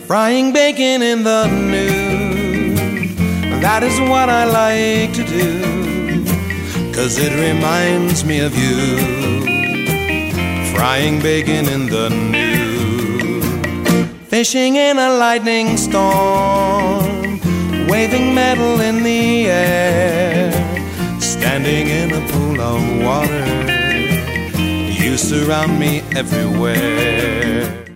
Frying bacon in the nude, that is what I like to do, 'cause it reminds me of you. Frying bacon in the nude. Fishing in a lightning storm, waving metal in the air, standing in a pool of water, you surround me everywhere.